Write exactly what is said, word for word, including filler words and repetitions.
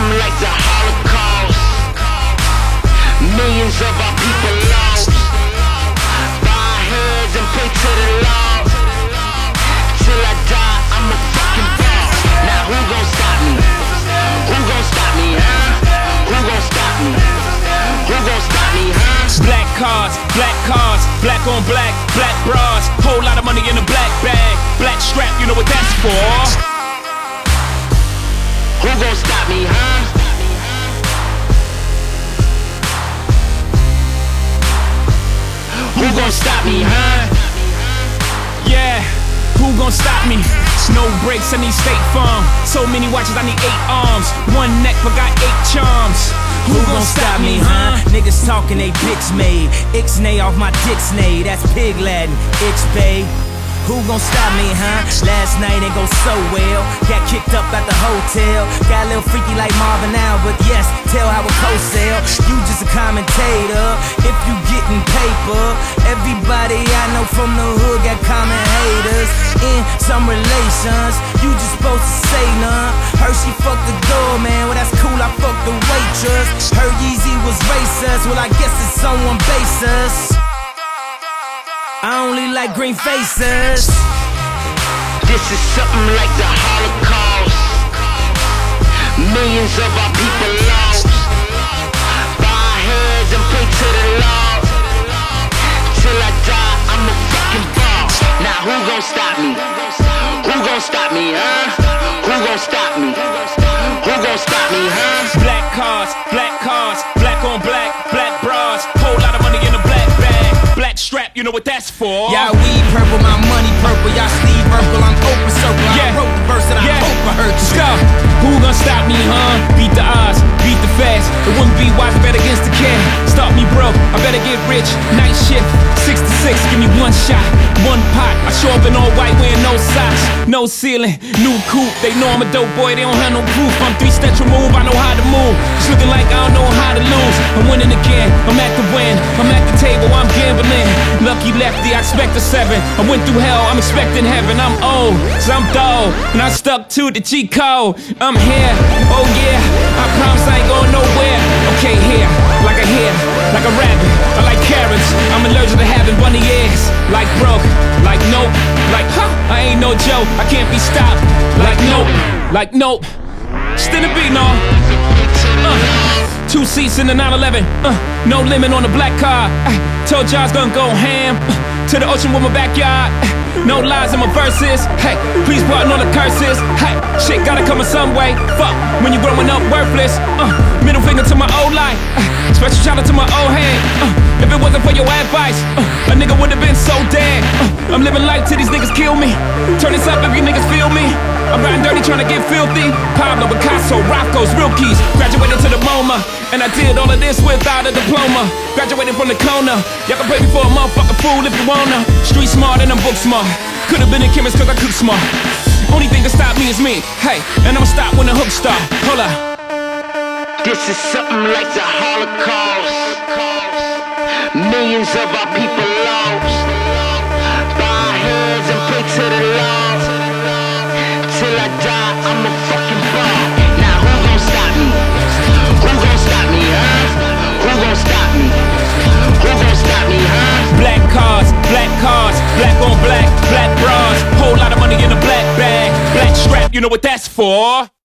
something like the Holocaust. Millions of our people lost. Bow our heads and pray to the Lord. Till I die, I'm a fucking boss. Now who gon' stop me? Who gon' stop me, huh? Who gon' stop me? Who gon' stop me, huh? Black cars, black cars, black on black, black bras. Whole lot of money in a black bag, black strap, you know what that's for. Who gon' stop me, huh? Who gon' stop me, huh? Yeah, who gon' stop me? No brakes, I need State Farm. So many watches, I need eight arms. One neck, but got eight charms. Who gon' stop me, huh? Niggas talking they bitch made. Ixnay off my dick snay. That's pig Latin. Ix-bay. Who gon' stop me, huh? Last night ain't go so well. Got kicked up at the hotel. Got a little freaky like Marvin now, but yes, tell how a co-sell. You just a commentator. If you getting paper, everybody I know from the hood got common haters. In some relations, you just supposed to say none. Heard she fucked the doorman, well that's cool, I fucked the waitress. Heard Yeezy was racist, well I guess it's someone basis. I only like green faces. This is something like the Holocaust. Millions of our people lost. Bow our heads and pray to the Lord. Till I die, I'm a fucking boss. Now who gon' stop me? Who gon' stop me, huh? Who gon' stop me? Who gon' stop me, huh? Black cars, black cars, black on black, black bras. Whole lot of money in a black bag, black strap, you know what that's for. Y'all weed purple, my money purple. Y'all Steve Urkel, I'm open circle. I Yeah. wrote the verse and I Yeah. hope I heard Let's you. go. Who gon' stop me, huh? Beat the odds, beat the fast. It wouldn't be wise to bet against the cat. Stop me broke, I better get rich. Night shift, six to six, give me one shot, one pot. I show up in all white wearing no socks, no ceiling, new coupe. They know I'm a dope boy, they don't have no proof. I'm three steps removed, I know how to move. It's looking like I don't know how to lose. I'm winning again, I'm at the win. I'm at the table, I'm gambling. Lucky lefty, I expect a seven. I went through hell, I'm expecting heaven. I'm old, so I'm dull, and I stuck to the G code. I'm here, oh yeah, I promise I ain't going nowhere. Okay, here, like a hair, like a rabbit. I like carrots, I'm allergic to having bunny ears. Like broke, like nope, like huh, I ain't no joke. I can't be stopped, like nope, like nope. Still a beat, no. Uh, two seats in the nine eleven, uh, no limit on the black car. Uh, told y'all I was gonna go ham, uh, to the ocean with my backyard. Uh, no lies in my verses, hey, please pardon all the curses. Hey, shit gotta come in some way. Fuck, when you growing up worthless. Uh, middle finger to my old life, uh, special shout out to my old head. Uh, if it wasn't for your advice, uh, a nigga would've been so dead. Uh, I'm living life till these niggas kill me. Turn this up if you niggas feel me. I'm riding dirty trying to get filthy. Pablo, Picasso, Rocco's, real keys. Graduated to the MoMA, and I did all of this without a diploma. Graduated from the corner. Y'all can pay me for a motherfucking fool if you wanna. Street smart and I'm book smart. Could've been a chemist cause I cook smart. Only thing that stop me is me. Hey, and I'ma stop when the hook start. Hold up. This is something like the Holocaust. Millions of our people lost. Bow our heads and pray to the Lord. Till I die, I'm a fucking boss. Now who gon' stop me? Who gon' stop me, huh? Who gon' stop me? Who gon' stop me, huh? Black cars, black cars, black on black, black bras. Whole lot of money in a black bag, black strap, you know what that's for.